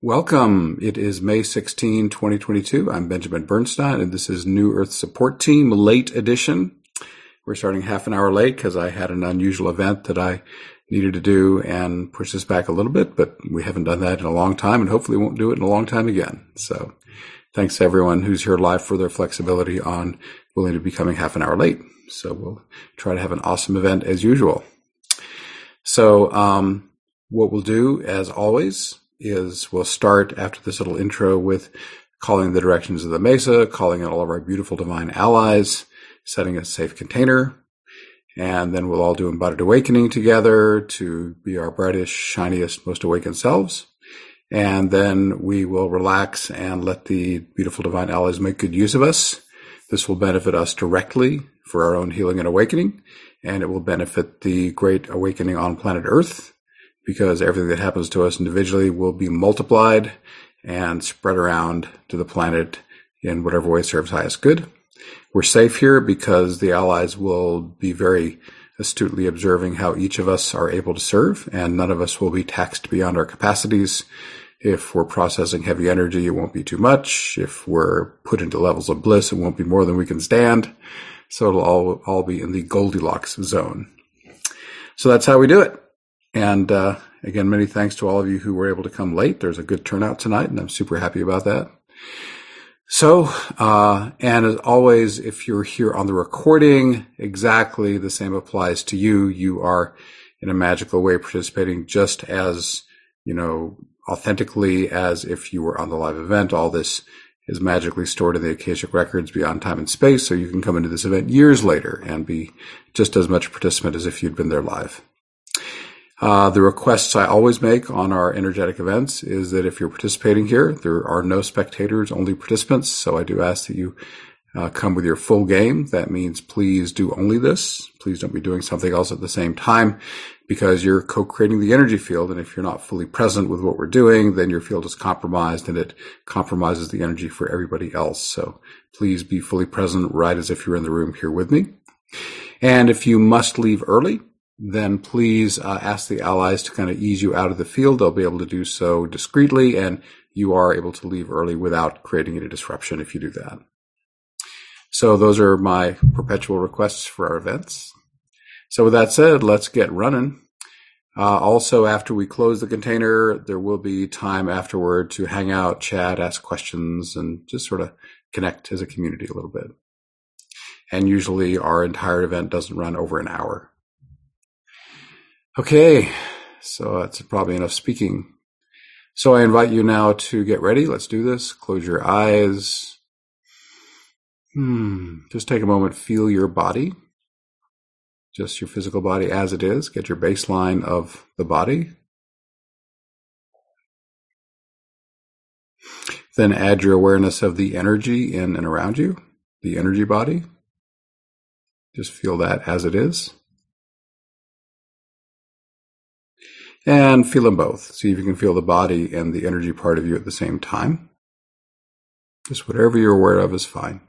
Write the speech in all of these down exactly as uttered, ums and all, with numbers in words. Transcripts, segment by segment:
Welcome. It is May sixteenth, twenty twenty-two. I'm Benjamin Bernstein, and this is New Earth Support Team Late Edition. We're starting half an hour late because I had an unusual event that I needed to do and push this back a little bit, but we haven't done that in a long time and hopefully won't do it in a long time again. So thanks to everyone who's here live for their flexibility on willing to be coming half an hour late. So we'll try to have an awesome event as usual. So um, what we'll do, as always, is we'll start after this little intro with calling the directions of the Mesa, calling in all of our beautiful divine allies, setting a safe container, and then we'll all do embodied awakening together to be our brightest, shiniest, most awakened selves. And then we will relax and let the beautiful divine allies make good use of us. This will benefit us directly for our own healing and awakening, and it will benefit the great awakening on planet Earth, because everything that happens to us individually will be multiplied and spread around to the planet in whatever way serves highest good. We're safe here because the allies will be very astutely observing how each of us are able to serve, and none of us will be taxed beyond our capacities. If we're processing heavy energy, it won't be too much. If we're put into levels of bliss, it won't be more than we can stand. So it'll all, all be in the Goldilocks zone. So that's how we do it. And uh, again, many thanks to all of you who were able to come late. There's a good turnout tonight, and I'm super happy about that. So, uh, and as always, if you're here on the recording, exactly the same applies to you. You are in a magical way participating just as, you know, authentically as if you were on the live event. All this is magically stored in the Akashic Records beyond time and space, so you can come into this event years later and be just as much a participant as if you'd been there live. Uh, the requests I always make on our energetic events is that if you're participating here, there are no spectators, only participants. So I do ask that you uh, come with your full game. That means please do only this. Please don't be doing something else at the same time, because you're co-creating the energy field. And if you're not fully present with what we're doing, then your field is compromised and it compromises the energy for everybody else. So please be fully present, right as if you're in the room here with me. And if you must leave early, then please uh, ask the allies to kind of ease you out of the field. They'll be able to do so discreetly, and you are able to leave early without creating any disruption if you do that. So those are my perpetual requests for our events. So with that said, let's get running. Uh, also, after we close the container, there will be time afterward to hang out, chat, ask questions, and just sort of connect as a community a little bit. And usually our entire event doesn't run over an hour. Okay, so that's probably enough speaking. So I invite you now to get ready. Let's do this. Close your eyes. Hmm. Just take a moment. Feel your body. Just your physical body as it is. Get your baseline of the body. Then add your awareness of the energy in and around you, the energy body. Just feel that as it is. And feel them both. See if you can feel the body and the energy part of you at the same time. Just whatever you're aware of is fine.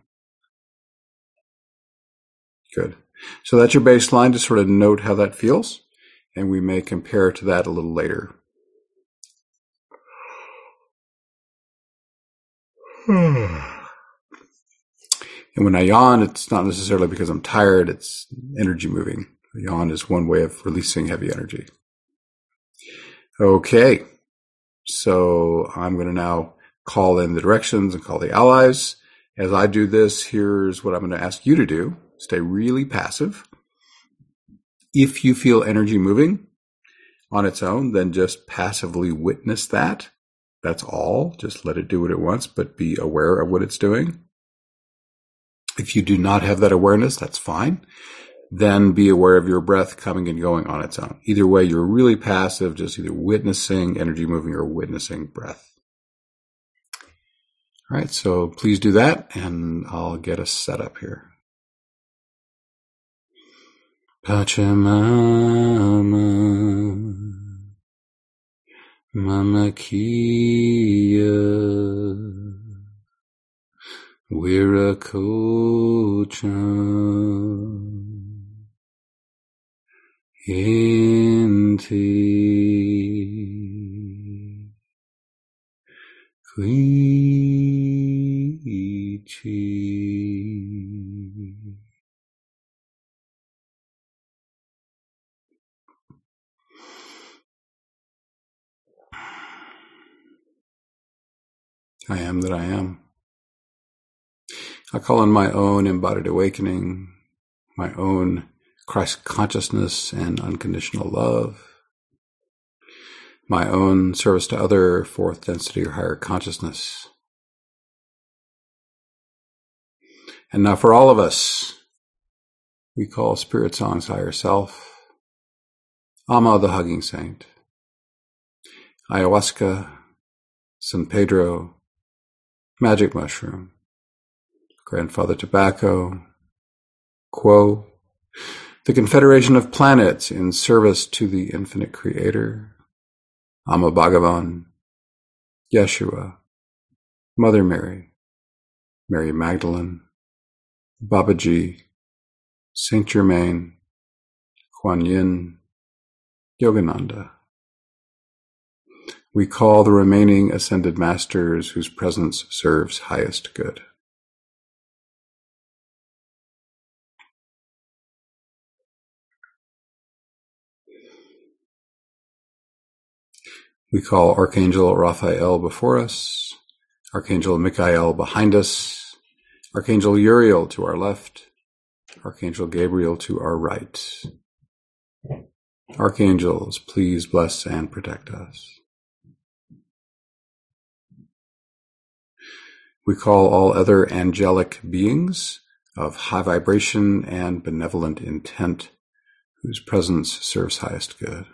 Good. So that's your baseline. Just sort of note how that feels, and we may compare to that a little later. And when I yawn, it's not necessarily because I'm tired. It's energy moving. A yawn is one way of releasing heavy energy. Okay, so I'm going to now call in the directions and call the allies. As I do this, here's what I'm going to ask you to do. Stay really passive. If you feel energy moving on its own, then just passively witness that. That's all. Just let it do what it wants, but be aware of what it's doing. If you do not have that awareness, that's fine. Then be aware of your breath coming and going on its own. Either way, you're really passive, just either witnessing energy moving or witnessing breath. All right, so please do that, and I'll get us set up here. Pachamama, Mama Kia, Viracocha. Inti Koichi. I am that I am. I call on my own embodied awakening, my own Christ consciousness and unconditional love, my own service to other fourth density or higher consciousness. And now for all of us, we call Spirit Song's higher self, Amma the Hugging Saint, Ayahuasca, San Pedro, Magic Mushroom, Grandfather Tobacco, Quo, the Confederation of Planets in service to the Infinite Creator, Amma Bhagavan, Yeshua, Mother Mary, Mary Magdalene, Babaji, Saint Germain, Kuan Yin, Yogananda. We call the remaining ascended masters whose presence serves highest good. We call Archangel Raphael before us, Archangel Michael behind us, Archangel Uriel to our left, Archangel Gabriel to our right. Archangels, please bless and protect us. We call all other angelic beings of high vibration and benevolent intent, whose presence serves highest good.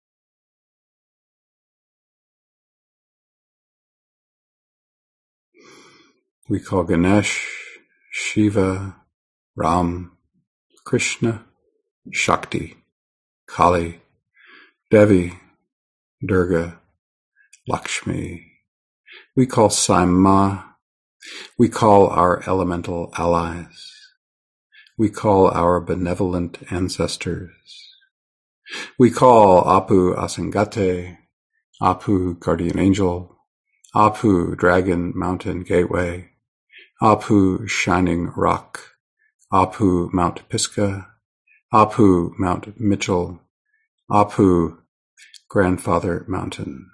We call Ganesh, Shiva, Ram, Krishna, Shakti, Kali, Devi, Durga, Lakshmi. We call Sai Ma. We call our elemental allies. We call our benevolent ancestors. We call Apu Asangate, Apu Guardian Angel, Apu Dragon Mountain Gateway, Apu Shining Rock, Apu Mount Pisgah, Apu Mount Mitchell, Apu Grandfather Mountain.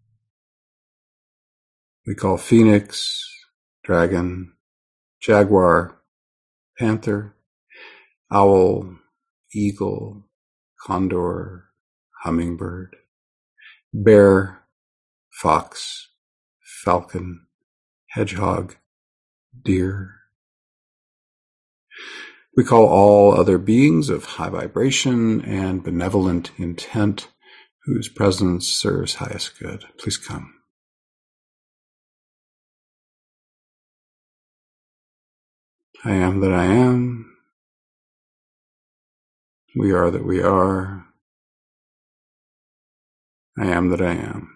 We call Phoenix, Dragon, Jaguar, Panther, Owl, Eagle, Condor, Hummingbird, Bear, Fox, Falcon, Hedgehog, Deer. We call all other beings of high vibration and benevolent intent whose presence serves highest good. Please come. I am that I am. We are that we are. I am that I am.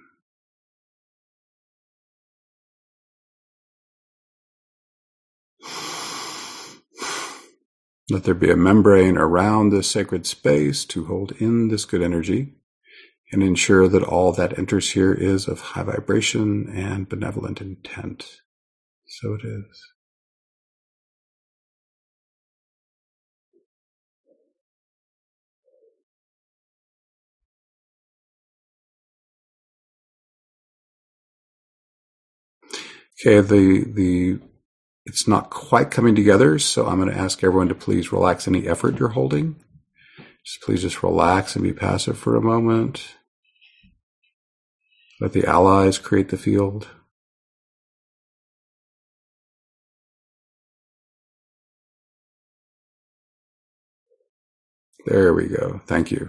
Let there be a membrane around this sacred space to hold in this good energy and ensure that all that enters here is of high vibration and benevolent intent. So it is. Okay, the the it's not quite coming together, so I'm going to ask everyone to please relax any effort you're holding. Just please just relax and be passive for a moment. Let the allies create the field. There we go. Thank you.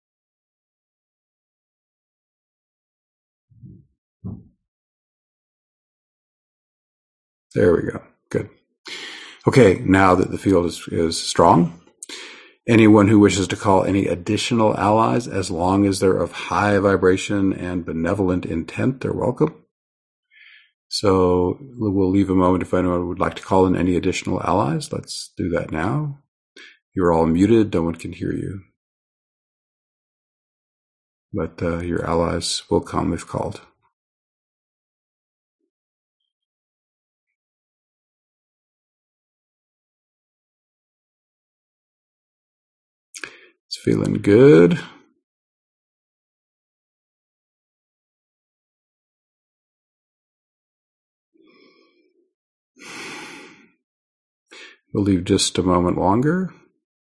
There we go. Good. Okay, now that the field is, is strong, anyone who wishes to call any additional allies, as long as they're of high vibration and benevolent intent, they're welcome. So we'll leave a moment if anyone would like to call in any additional allies. Let's do that now. You're all muted. No one can hear you. But uh, your allies will come if called. feeling good. We'll leave just a moment longer.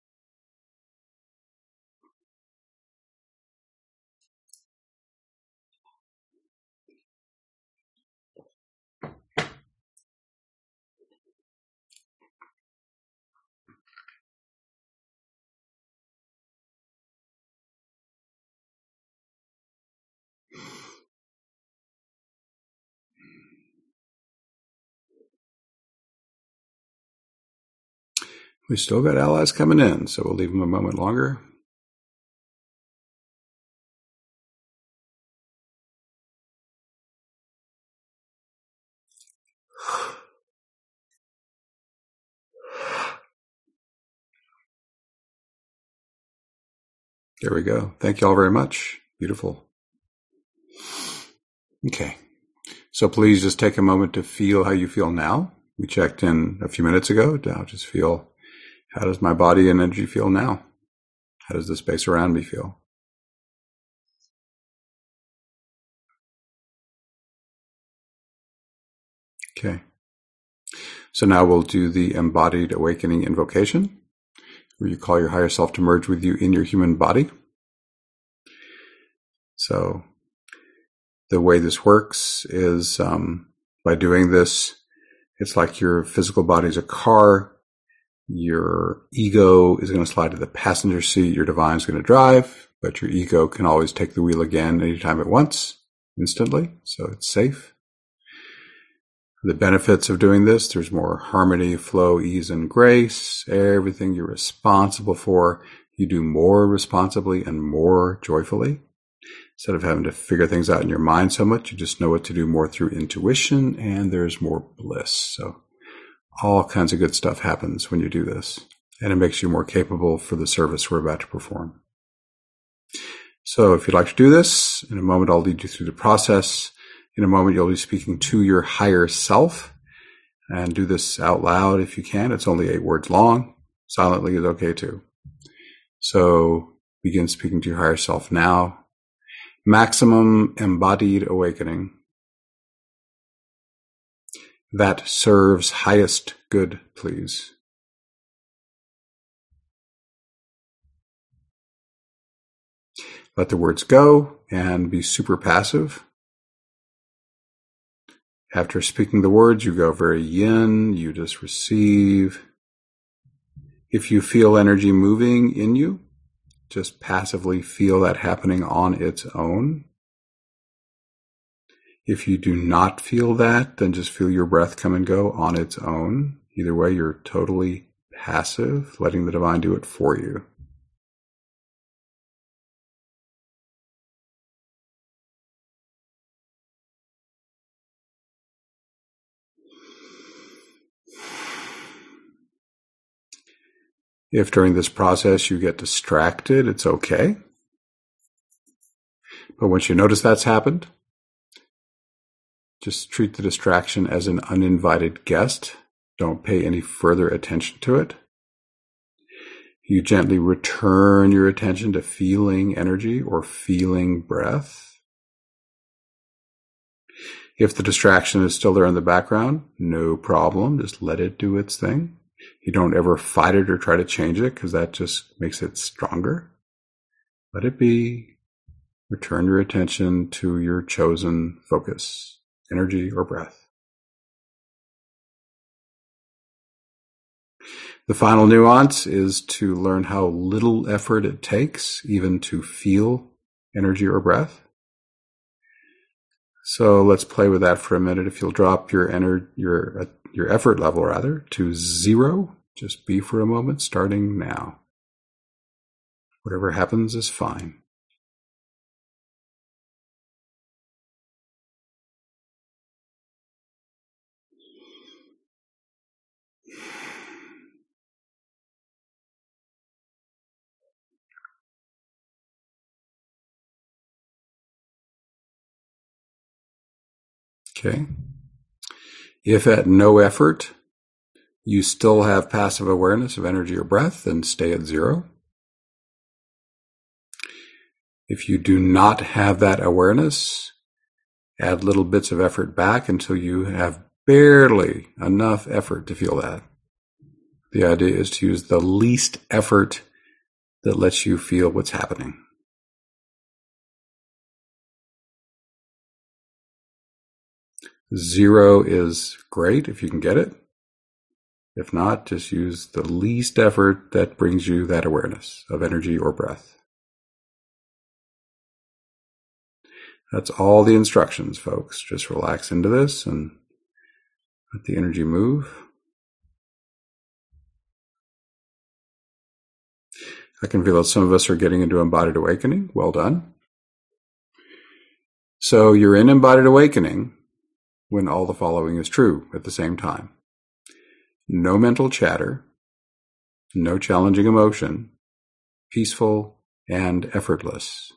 We still got allies coming in, so we'll leave them a moment longer. There we go. Thank you all very much. Beautiful. Okay. So please just take a moment to feel how you feel now. We checked in a few minutes ago. Now just feel, how does my body and energy feel now? How does the space around me feel? Okay. So now we'll do the embodied awakening invocation, where you call your higher self to merge with you in your human body. So the way this works is um, by doing this, it's like your physical body is a car. Your ego is going to slide to the passenger seat. Your divine is going to drive, but your ego can always take the wheel again anytime it wants, instantly. So it's safe. The benefits of doing this, there's more harmony, flow, ease, and grace. Everything you're responsible for, you do more responsibly and more joyfully. Instead of having to figure things out in your mind so much, you just know what to do more through intuition, and there's more bliss. So all kinds of good stuff happens when you do this, and it makes you more capable for the service we're about to perform. So if you'd like to do this, in a moment I'll lead you through the process. In a moment you'll be speaking to your higher self, and do this out loud if you can. It's only eight words long. Silently is okay too. So begin speaking to your higher self now. Maximum embodied awakening that serves highest good, please. Let the words go and be super passive. After speaking the words, you go very yin, you just receive. If you feel energy moving in you, just passively feel that happening on its own. If you do not feel that, then just feel your breath come and go on its own. Either way, you're totally passive, letting the divine do it for you. If during this process you get distracted, it's okay. But once you notice that's happened, just treat the distraction as an uninvited guest. Don't pay any further attention to it. You gently return your attention to feeling energy or feeling breath. If the distraction is still there in the background, no problem. Just let it do its thing. You don't ever fight it or try to change it, because that just makes it stronger. Let it be. Return your attention to your chosen focus, energy or breath. The final nuance is to learn how little effort it takes even to feel energy or breath. So let's play with that for a minute. If you'll drop your ener- your uh, your effort level rather to zero, just be for a moment, starting now. Whatever happens is fine. Okay. If at no effort you still have passive awareness of energy or breath, then stay at zero. If you do not have that awareness, add little bits of effort back until you have barely enough effort to feel that. The idea is to use the least effort that lets you feel what's happening. Zero is great if you can get it. If not, just use the least effort that brings you that awareness of energy or breath. That's all the instructions, folks. Just relax into this and let the energy move. I can feel that some of us are getting into embodied awakening. Well done. So you're in embodied awakening when all the following is true at the same time. No mental chatter, no challenging emotion, peaceful and effortless.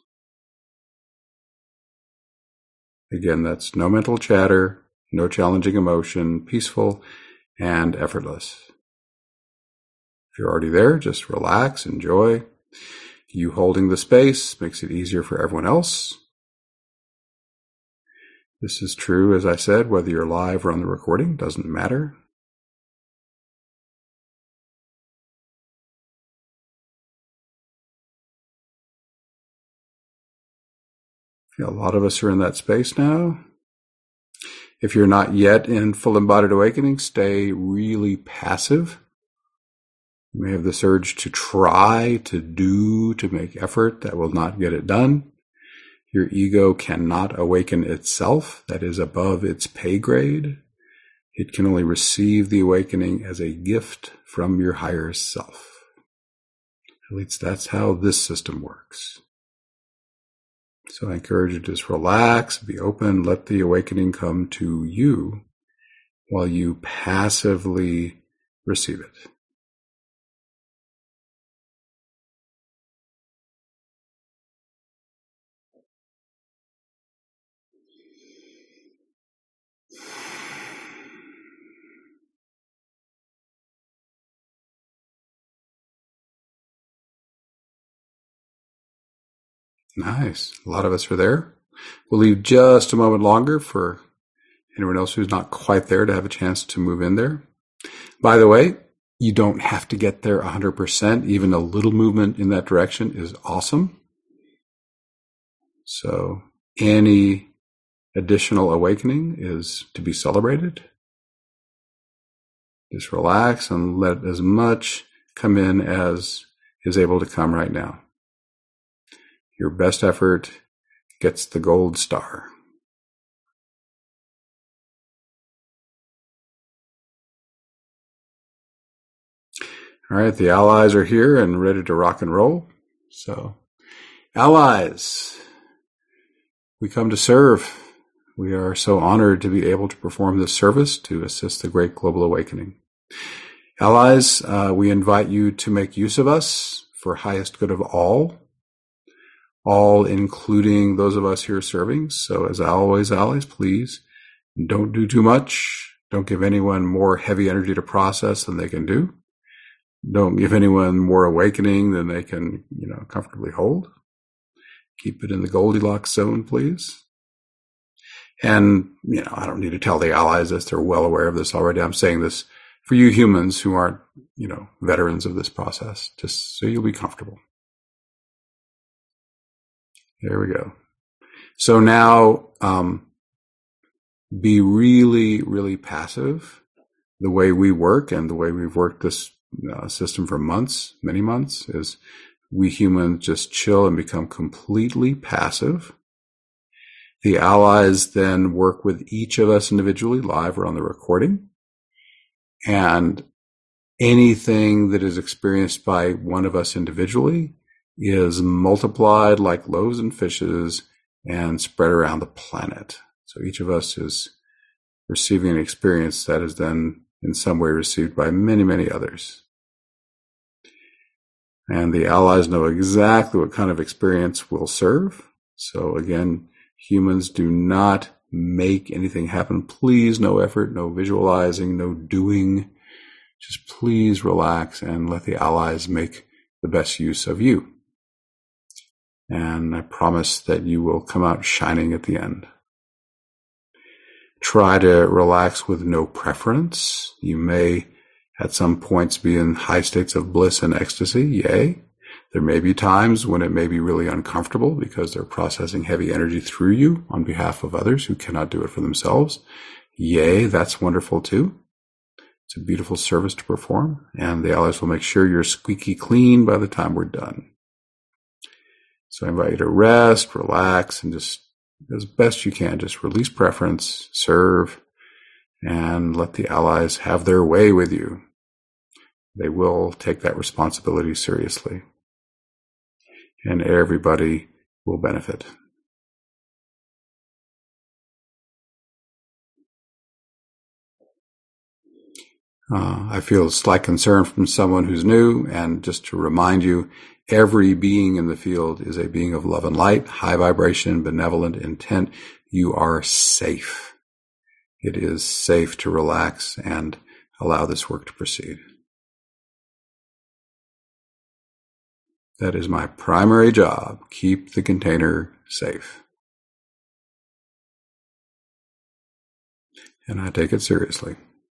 Again, that's no mental chatter, no challenging emotion, peaceful and effortless. If you're already there, just relax, enjoy. You holding the space makes it easier for everyone else. This is true, as I said, whether you're live or on the recording, doesn't matter. A lot of us are in that space now. If you're not yet in full embodied awakening, stay really passive. You may have this urge to try, to do, to make effort. That will not get it done. Your ego cannot awaken itself. That is above its pay grade. It can only receive the awakening as a gift from your higher self. At least that's how this system works. So I encourage you to just relax, be open, let the awakening come to you while you passively receive it. Nice. A lot of us are there. We'll leave just a moment longer for anyone else who's not quite there to have a chance to move in there. By the way, you don't have to get there one hundred percent. Even a little movement in that direction is awesome. So any additional awakening is to be celebrated. Just relax and let as much come in as is able to come right now. Your best effort gets the gold star. All right, the allies are here and ready to rock and roll. So, allies, we come to serve. We are so honored to be able to perform this service to assist the Great Global Awakening. Allies, uh, we invite you to make use of us for highest good of all. All including those of us here serving. So as always, allies, please don't do too much. Don't give anyone more heavy energy to process than they can do. Don't give anyone more awakening than they can, you know, comfortably hold. Keep it in the Goldilocks zone, please. And, you know, I don't need to tell the allies this. They're well aware of this already. I'm saying this for you humans who aren't, you know, veterans of this process, just so you'll be comfortable. There we go. So now, um, be really, really passive. The way we work and the way we've worked this uh, system for months, many months, is we humans just chill and become completely passive. The allies then work with each of us individually, live or on the recording. And anything that is experienced by one of us individually is multiplied like loaves and fishes and spread around the planet. So each of us is receiving an experience that is then in some way received by many, many others. And the allies know exactly what kind of experience will serve. So again, humans do not make anything happen. Please, no effort, no visualizing, no doing. Just please relax and let the allies make the best use of you. And I promise that you will come out shining at the end. Try to relax with no preference. You may at some points be in high states of bliss and ecstasy. Yay. There may be times when it may be really uncomfortable because they're processing heavy energy through you on behalf of others who cannot do it for themselves. Yay, that's wonderful too. It's a beautiful service to perform, and the allies will make sure you're squeaky clean by the time we're done. So I invite you to rest, relax, and just, as best you can, just release preference, serve, and let the allies have their way with you. They will take that responsibility seriously, and everybody will benefit. Uh, I feel a slight concern from someone who's new, and just to remind you, every being in the field is a being of love and light, high vibration, benevolent intent. You are safe. It is safe to relax and allow this work to proceed. That is my primary job. Keep the container safe. And I take it seriously.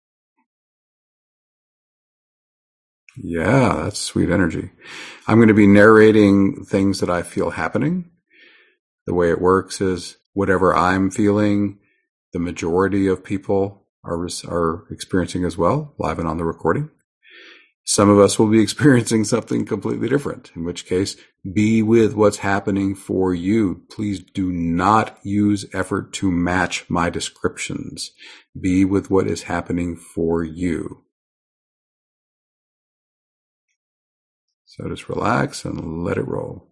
Yeah, that's sweet energy. I'm going to be narrating things that I feel happening. The way it works is whatever I'm feeling, the majority of people are are experiencing as well, live and on the recording. Some of us will be experiencing something completely different, in which case, be with what's happening for you. Please do not use effort to match my descriptions. Be with what is happening for you. So just relax and let it roll.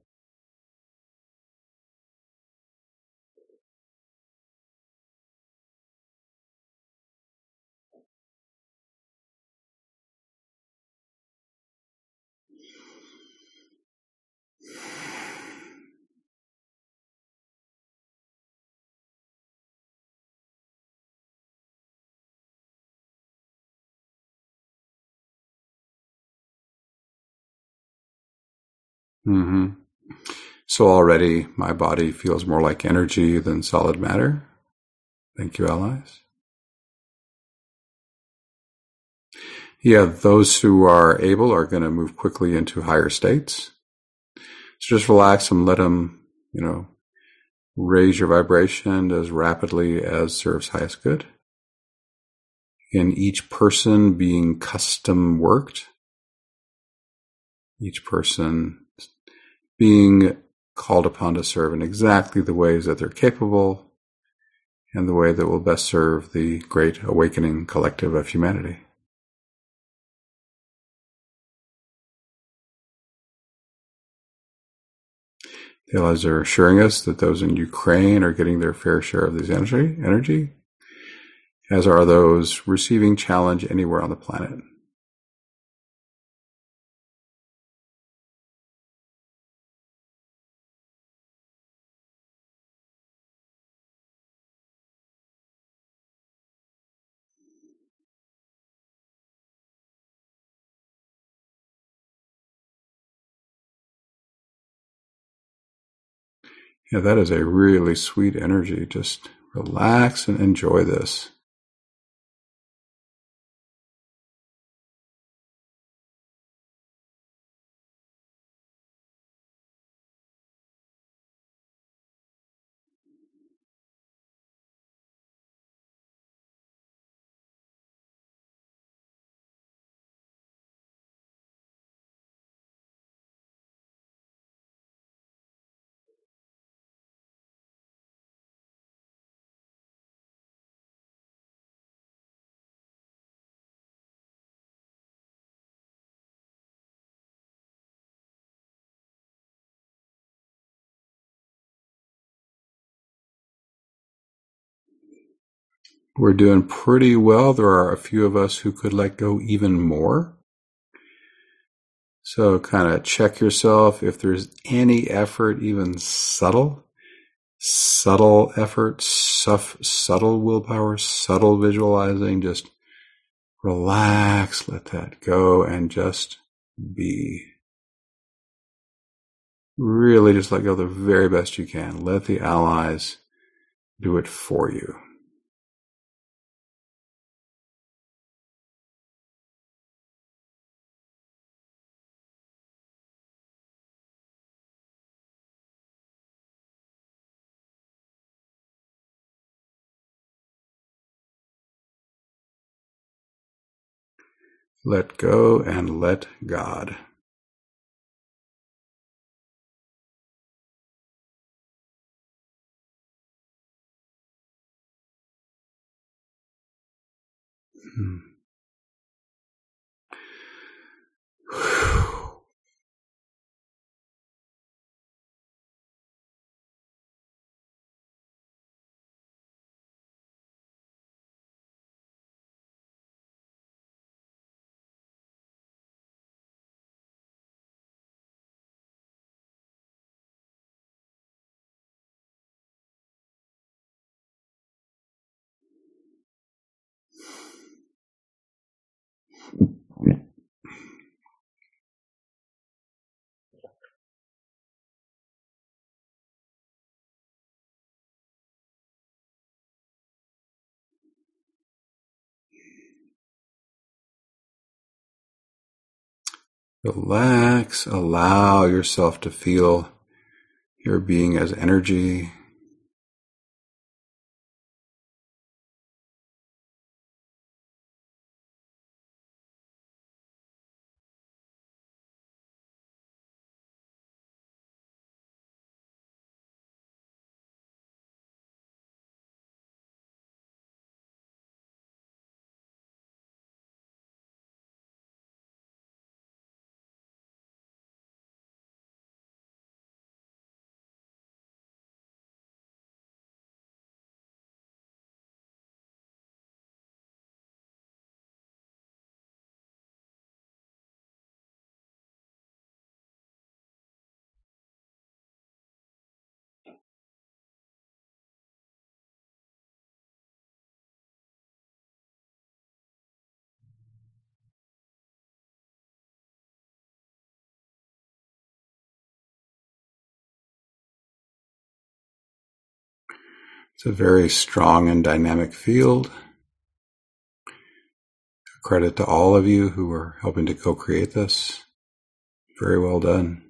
Mm-hmm. So already my body feels more like energy than solid matter. Thank you, allies. Yeah, those who are able are going to move quickly into higher states. So just relax and let them, you know, raise your vibration as rapidly as serves highest good. In each person being custom worked, each person being called upon to serve in exactly the ways that they're capable and the way that will best serve the great awakening collective of humanity. The allies are assuring us that those in Ukraine are getting their fair share of this energy, energy, as are those receiving challenge anywhere on the planet. Yeah, that is a really sweet energy. Just relax and enjoy this. We're doing pretty well. There are a few of us who could let go even more. So kind of check yourself if there's any effort, even subtle, subtle effort, suff, subtle willpower, subtle visualizing. Just relax, let that go, and just be. Really just let go the very best you can. Let the allies do it for you. Let go and let God. Hmm. Relax. Allow yourself to feel your being as energy. It's a very strong and dynamic field. Credit to all of you who are helping to co-create this. Very well done.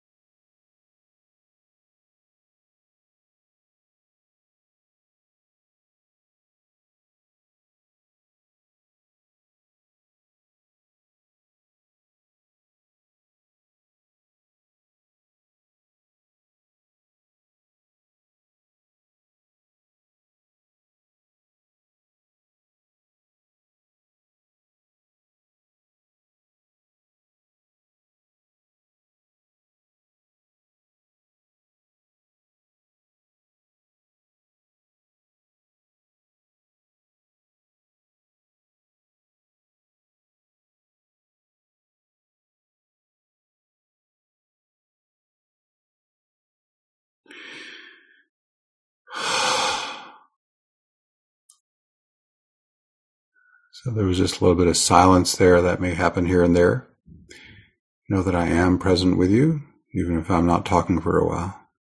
So there was just a little bit of silence there that may happen here and there. Know that I am present with you, even if I'm not talking for a while.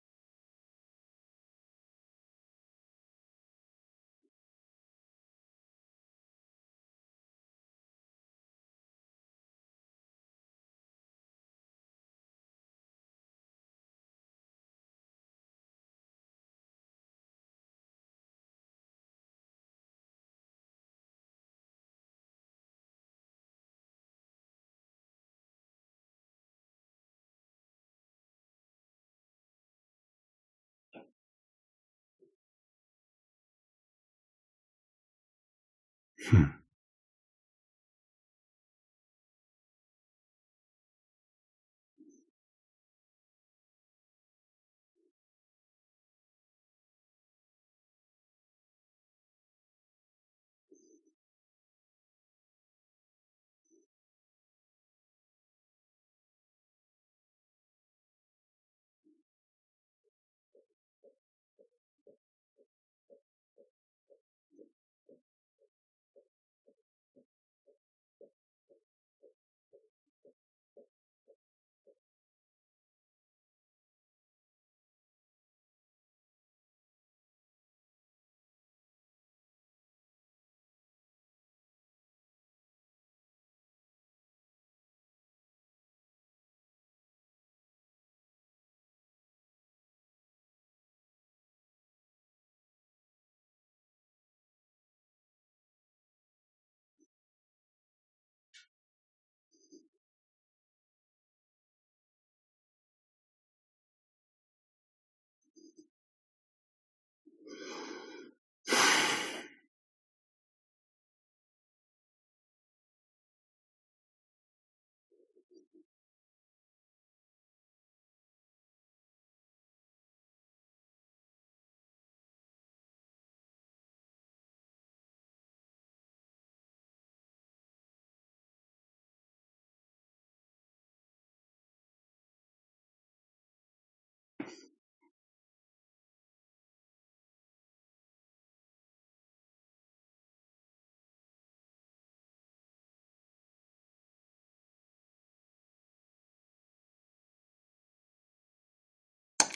Hmm.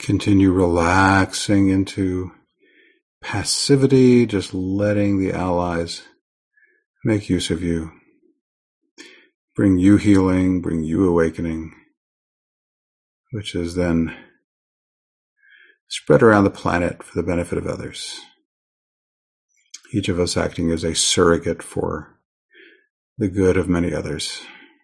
Continue relaxing into passivity, just letting the allies make use of you. Bring you healing, bring you awakening, which is then spread around the planet for the benefit of others. Each of us acting as a surrogate for the good of many others.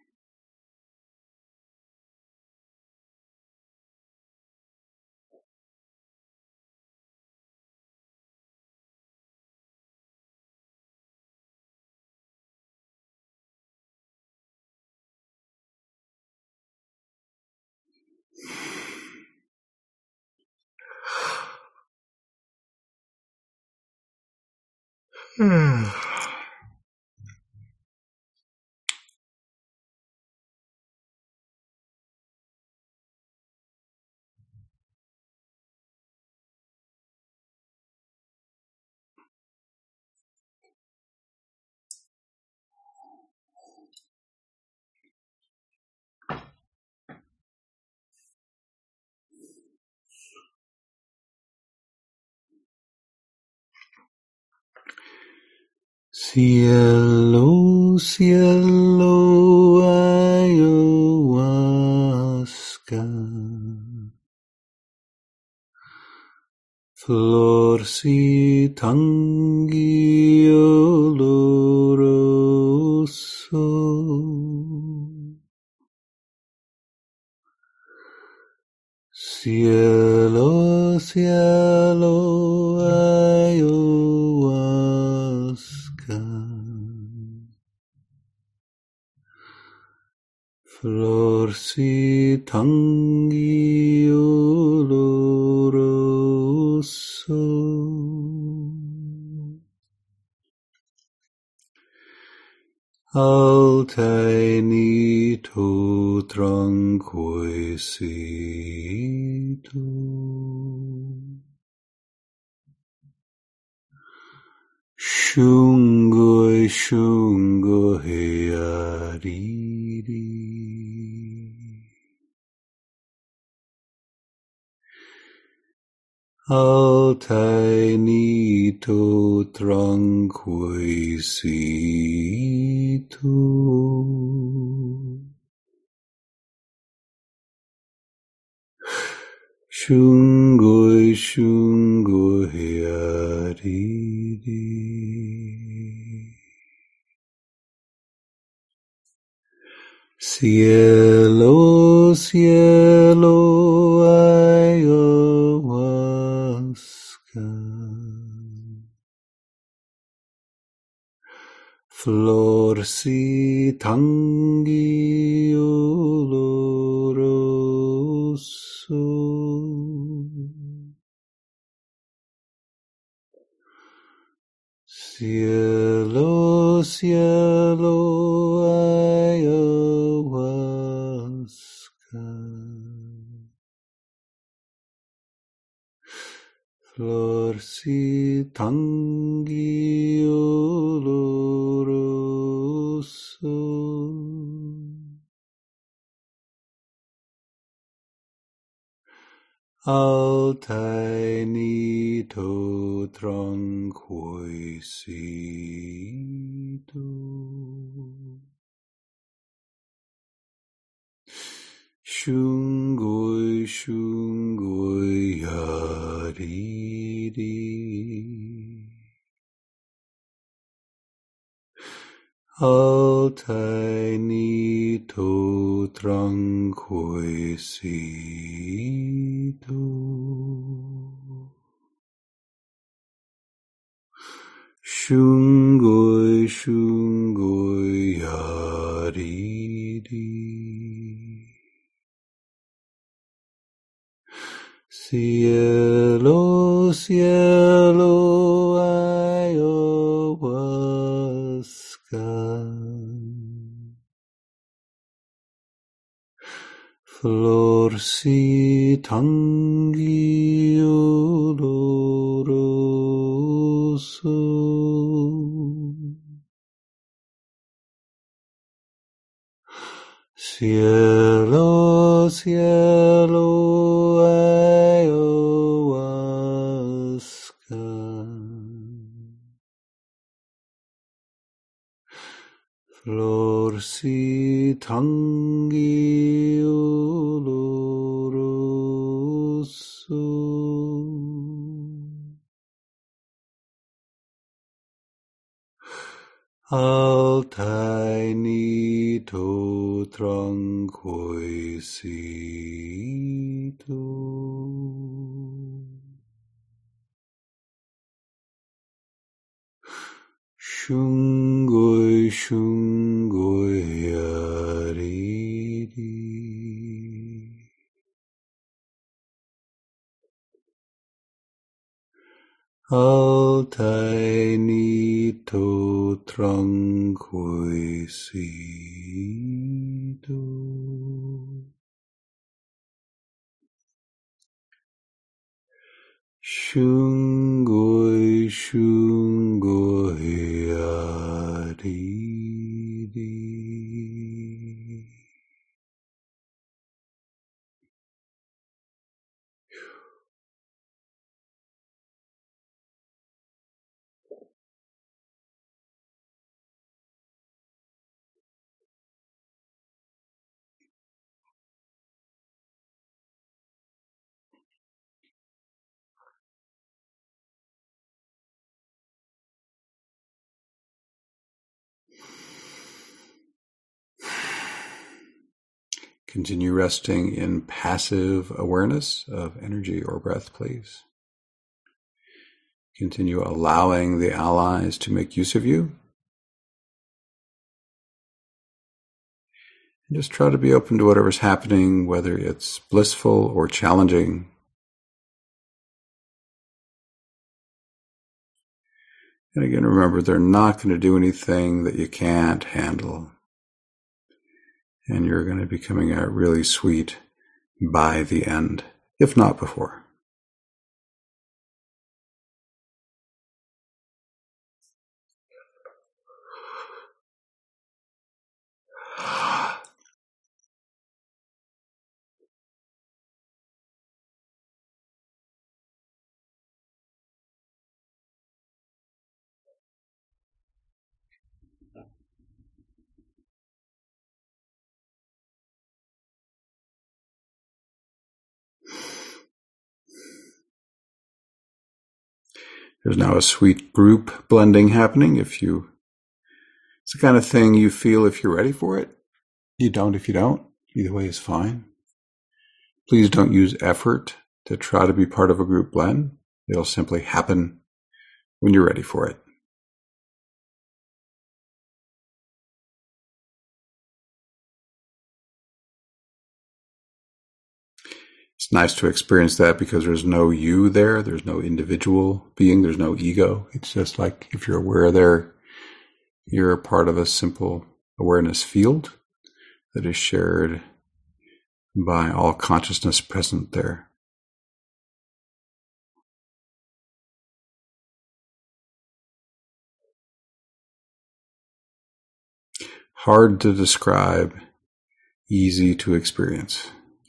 Cielo, cielo, ayahuasca, flor si tangi oloroso, cielo, cielo, ayahuasca, flor si tangi oloroso. Altainito tranquisito, shungo shungo heariri, Altainito tranquisito, shungo shungo heariri, cielo cielo ayahuasca, flor si tangi oloroso, cielo cielo ayahuasca, flor si tangi oloroso, Altainito tranquisito, shungoi shungoi hariri, Altainito tranquisito, shungoi shungoi hariri, cielo cielo ayahuasca, flor si tangi oloroso, cielo cielo ayahuasca, Florsi tangi oloroso. Altai nito tranquisito. Shungoi shungoi ariri. Altai nito tranquisito. Shungoi shungoi ariri. Continue resting in passive awareness of energy or breath, please. Continue allowing the allies to make use of you. And just try to be open to whatever's happening, whether it's blissful or challenging. And again, remember, they're not going to do anything that you can't handle. And you're going to be coming out really sweet by the end, if not before. There's now a sweet group blending happening. If you, it's the kind of thing you feel if you're ready for it. You don't if you don't. Either way is fine. Please don't use effort to try to be part of a group blend. It'll simply happen when you're ready for it. It's nice to experience that because there's no you there. There's no individual being. There's no ego. It's just like if you're aware there, you're a part of a simple awareness field that is shared by all consciousness present there. Hard to describe, easy to experience.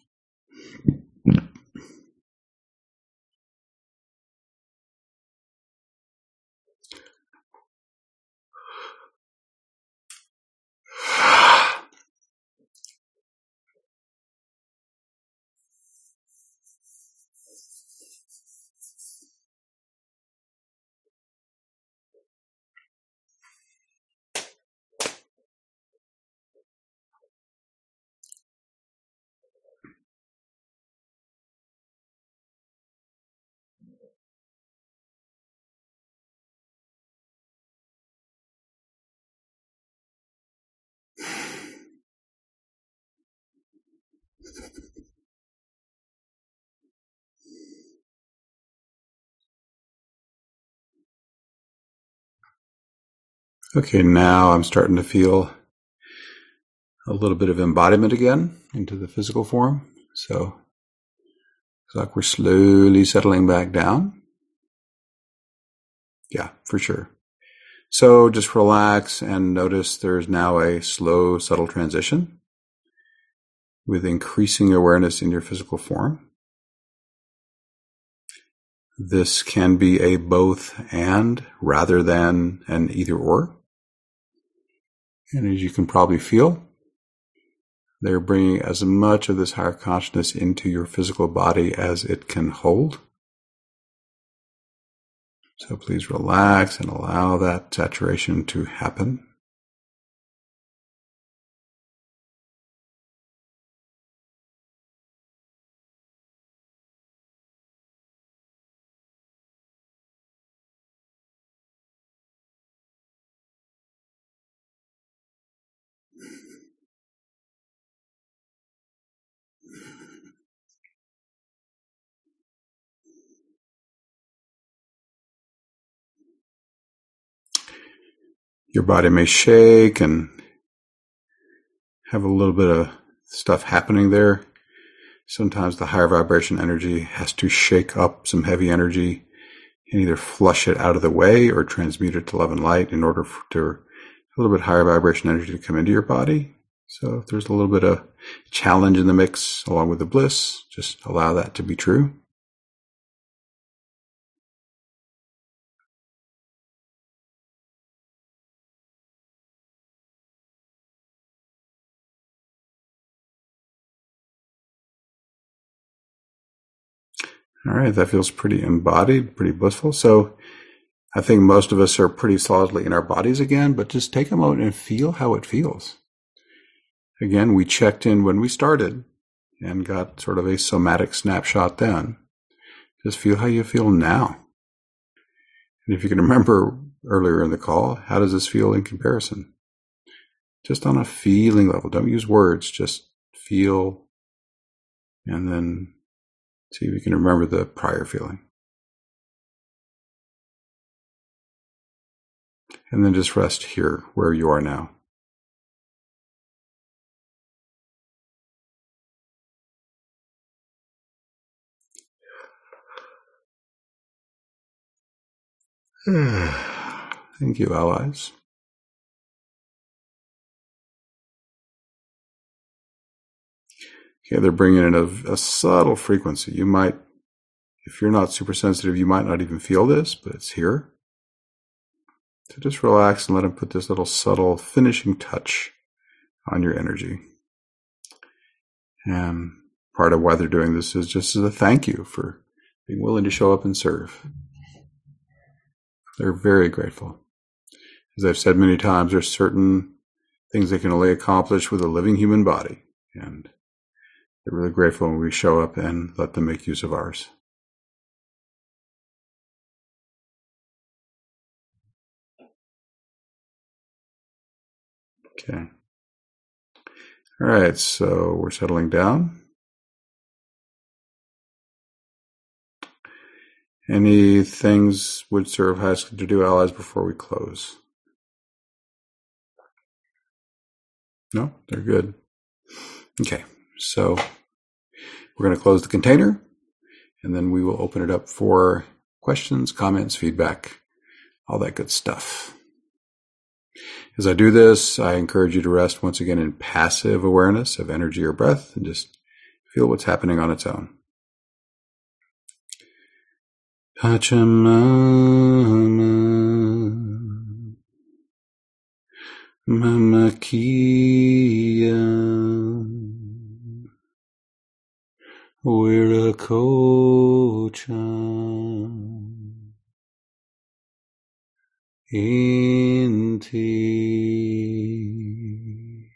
Okay, now I'm starting to feel a little bit of embodiment again into the physical form. So it's like we're slowly settling back down. Yeah, for sure. So just relax and notice there's now a slow, subtle transition with increasing awareness in your physical form. This can be a both and rather than an either or. And as you can probably feel, they're bringing as much of this higher consciousness into your physical body as it can hold. So please relax and allow that saturation to happen. Your body may shake and have a little bit of stuff happening there. Sometimes the higher vibration energy has to shake up some heavy energy and either flush it out of the way or transmute it to love and light in order for to, a little bit higher vibration energy to come into your body. So if there's a little bit of challenge in the mix along with the bliss, just allow that to be true. All right, that feels pretty embodied, pretty blissful. So I think most of us are pretty solidly in our bodies again, but just take a moment and feel how it feels. Again, we checked in when we started and got sort of a somatic snapshot then. Just feel how you feel now. And if you can remember earlier in the call, how does this feel in comparison? Just on a feeling level. Don't use words, just feel and then see if you can remember the prior feeling. And then just rest here where you are now. Thank you, allies. Okay, they're bringing in a, a subtle frequency. You might, if you're not super sensitive, you might not even feel this, but it's here. So just relax and let them put this little subtle finishing touch on your energy. And part of why they're doing this is just as a thank you for being willing to show up and serve. They're very grateful. As I've said many times, there's certain things they can only accomplish with a living human body. And they're really grateful when we show up and let them make use of ours. Okay. All right, so we're settling down. Any things would serve highest good to do, allies, before we close? No, they're good. Okay, so we're going to close the container, and then we will open it up for questions, comments, feedback, all that good stuff. As I do this, I encourage you to rest once again in passive awareness of energy or breath and just feel what's happening on its own. Pachamama, Mama Kia, Wirakocha, Inti,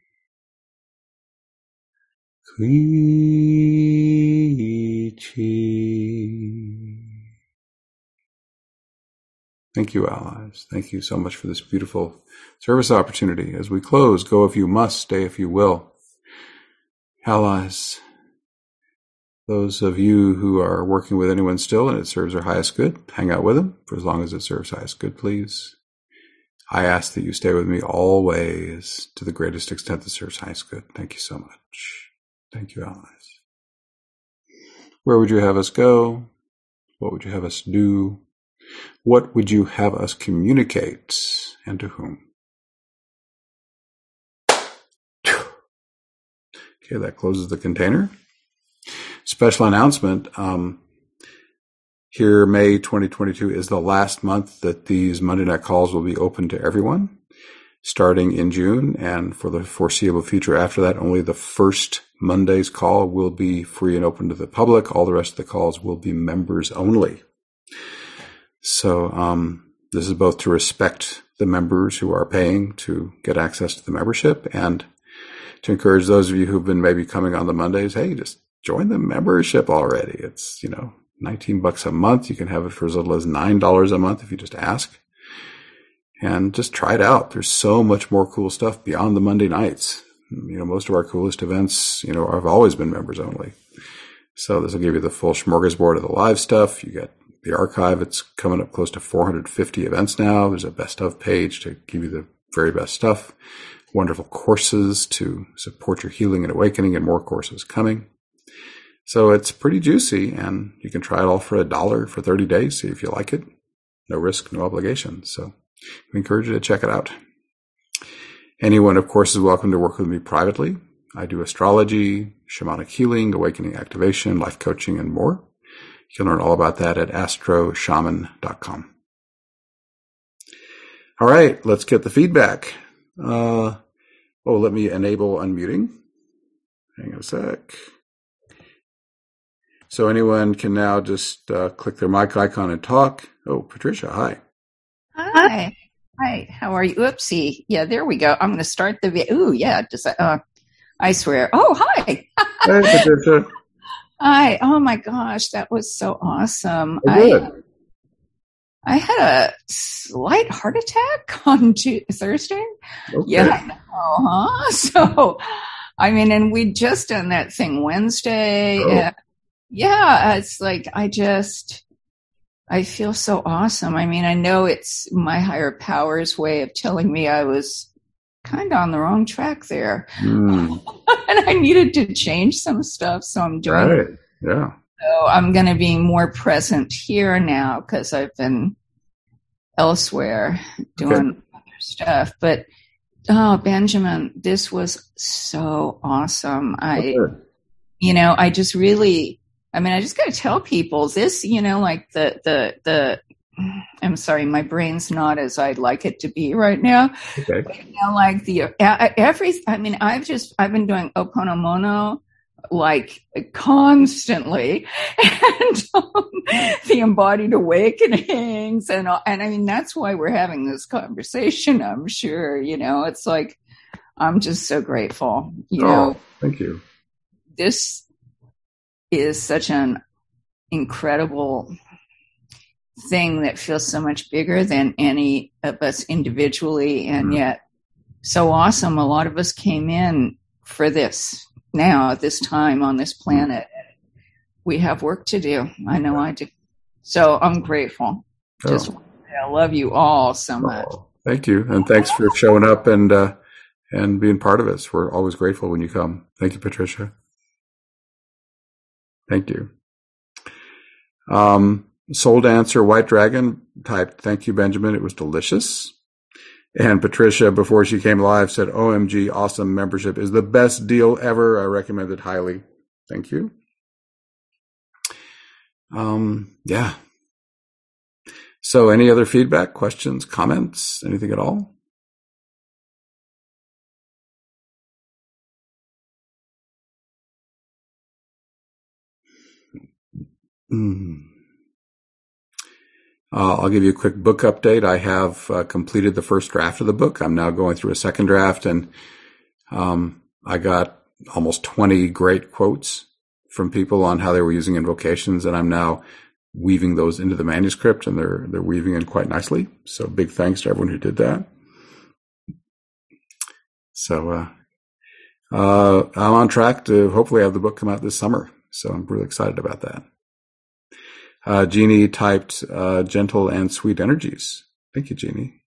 Kichi. Thank you, allies. Thank you so much for this beautiful service opportunity. As we close, go if you must, stay if you will. Allies, those of you who are working with anyone still and it serves their highest good, hang out with them for as long as it serves highest good, please. I ask that you stay with me always to the greatest extent that serves highest good. Thank you so much. Thank you, allies. Where would you have us go? What would you have us do? What would you have us communicate, and to whom? Okay, that closes the container. Special announcement. Um, here, May twenty twenty-two is the last month that these Monday night calls will be open to everyone. starting in June. And for the foreseeable future after that, only the first Monday's call will be free and open to the public. All the rest of the calls will be members only. So um, this is both to respect the members who are paying to get access to the membership and to encourage those of you who've been maybe coming on the Mondays, hey, just join the membership already. It's, you know, nineteen bucks a month. You can have it for as little as nine dollars a month if you just ask. And just try it out. There's so much more cool stuff beyond the Monday nights. You know, most of our coolest events, you know, have always been members only. So this will give you the full smorgasbord of the live stuff. You get the archive. It's coming up close to four hundred fifty events now. There's a best of page to give you the very best stuff. Wonderful courses to support your healing and awakening, and more courses coming. So it's pretty juicy, and you can try it all for a dollar for thirty days. See if you like it. No risk, no obligation. So we encourage you to check it out. Anyone, of course, is welcome to work with me privately. I do astrology, shamanic healing, awakening activation, life coaching, and more. You can learn all about that at astro shaman dot com. All right, let's get the feedback. Uh, oh, let me enable unmuting. Hang on a sec. So anyone can now just uh, click their mic icon and talk. Oh, Patricia, hi. Hi. Hi. How are you? Oopsie. Yeah, there we go. I'm going to start the video. Ooh, yeah. Just, uh, I swear. Oh, hi. Hey, Patricia. Hi. Oh, my gosh. That was so awesome. Oh, good. I, I had a slight heart attack on Tuesday, Thursday. Okay. Yeah. Uh-huh. So, I mean, and we'd just done that thing Wednesday. Oh. Uh, yeah. It's like, I just... I feel so awesome. I mean, I know it's my higher power's way of telling me I was kind of on the wrong track there. Mm. And I needed to change some stuff. So I'm doing right. Yeah. So I'm going to be more present here now because I've been elsewhere doing okay. other stuff. But, oh, Benjamin, this was so awesome. I, okay. you know, I just really... I mean, I just got to tell people this, you know, like the, the, the, I'm sorry, my brain's not as I'd like it to be right now. Okay. But, you know, like the, every, I mean, I've just, I've been doing Ho'oponopono like constantly and um, the embodied awakenings and, and I mean, that's why we're having this conversation. I'm sure, you know, it's like, I'm just so grateful, you oh, know, thank you. This is such an incredible thing that feels so much bigger than any of us individually, and mm-hmm. yet so awesome. A lot of us came in for this now at this time on this planet. We have work to do. I know I do. So I'm grateful. Oh. Just I love you all so much. Oh, thank you. And thanks for showing up and uh, and being part of us. We're always grateful when you come. Thank you, Patricia. Thank you. Um, Soul Dancer White Dragon typed, thank you, Benjamin. It was delicious. And Patricia, before she came live, said, O M G, awesome membership is the best deal ever. I recommend it highly. Thank you. Um, yeah. So any other feedback, questions, comments, anything at all? Mm. Uh, I'll give you a quick book update. I have uh, completed the first draft of the book. I'm now going through a second draft, and um, I got almost twenty great quotes from people on how they were using invocations, and I'm now weaving those into the manuscript, and they're they're weaving in quite nicely. So big thanks to everyone who did that. So uh, uh, I'm on track to hopefully have the book come out this summer. So I'm really excited about that. Uh, Jeannie typed, uh, gentle and sweet energies. Thank you, Jeannie.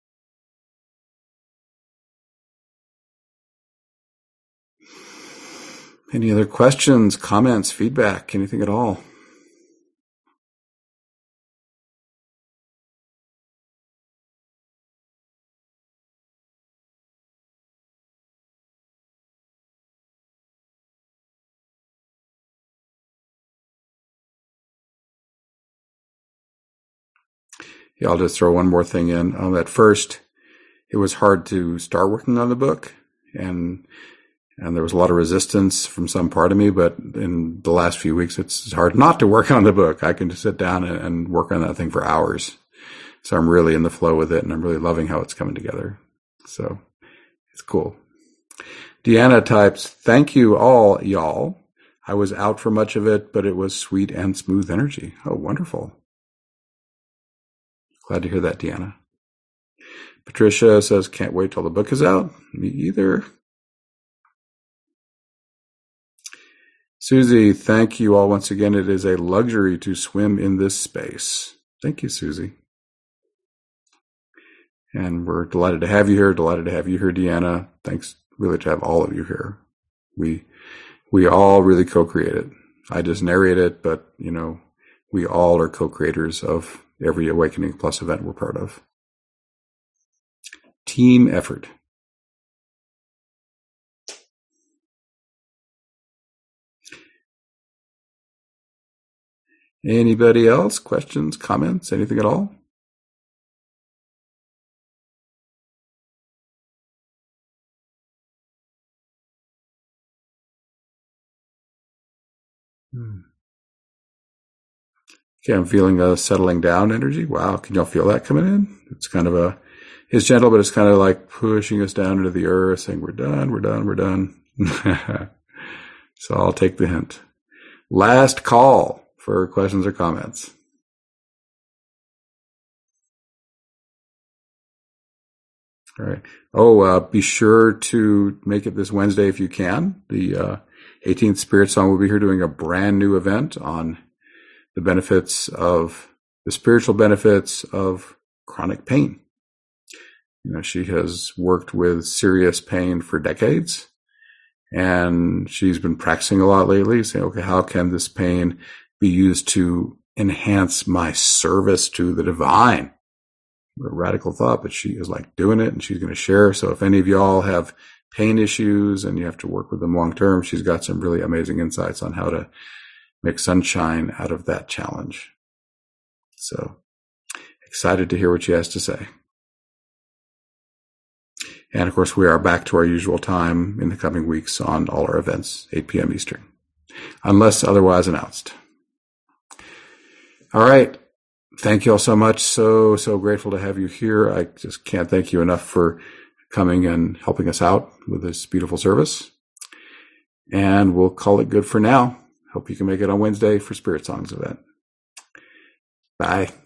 Any other questions, comments, feedback, anything at all? Yeah, I'll just throw one more thing in. Um, at first, it was hard to start working on the book, and and there was a lot of resistance from some part of me. But in the last few weeks, it's hard not to work on the book. I can just sit down and, and work on that thing for hours. So I'm really in the flow with it, and I'm really loving how it's coming together. So it's cool. Deanna types, "Thank you all, y'all. I was out for much of it, but it was sweet and smooth energy." Oh, wonderful. Glad to hear that, Deanna. Patricia says, "Can't wait till the book is out." Me either. Susie, "Thank you all once again. It is a luxury to swim in this space." Thank you, Susie. And we're delighted to have you here. Delighted to have you here, Deanna. Thanks really to have all of you here. We we all really co-create it. I just narrate it, but, you know, we all are co-creators of every Awakening Plus event we're part of. Team effort. Anybody else? Questions, comments, anything at all? Hmm. Okay, I'm feeling a settling down energy. Wow, can y'all feel that coming in? It's kind of a, it's gentle, but it's kind of like pushing us down into the earth, saying we're done, we're done, we're done. So I'll take the hint. Last call for questions or comments. All right. Oh, uh, be sure to make it this Wednesday if you can. The uh, eighteenth Spirit Song will be here doing a brand new event on the benefits of the spiritual benefits of chronic pain. You know, she has worked with serious pain for decades, and she's been practicing a lot lately, saying, okay, how can this pain be used to enhance my service to the divine? A radical thought, but she is like doing it, and she's going to share. So if any of y'all have pain issues and you have to work with them long term, she's got some really amazing insights on how to make sunshine out of that challenge. So excited to hear what she has to say. And of course, we are back to our usual time in the coming weeks on all our events, eight p.m. Eastern, unless otherwise announced. All right. Thank you all so much. So, so grateful to have you here. I just can't thank you enough for coming and helping us out with this beautiful service. And we'll call it good for now. Hope you can make it on Wednesday for Spirit Songs event. Bye.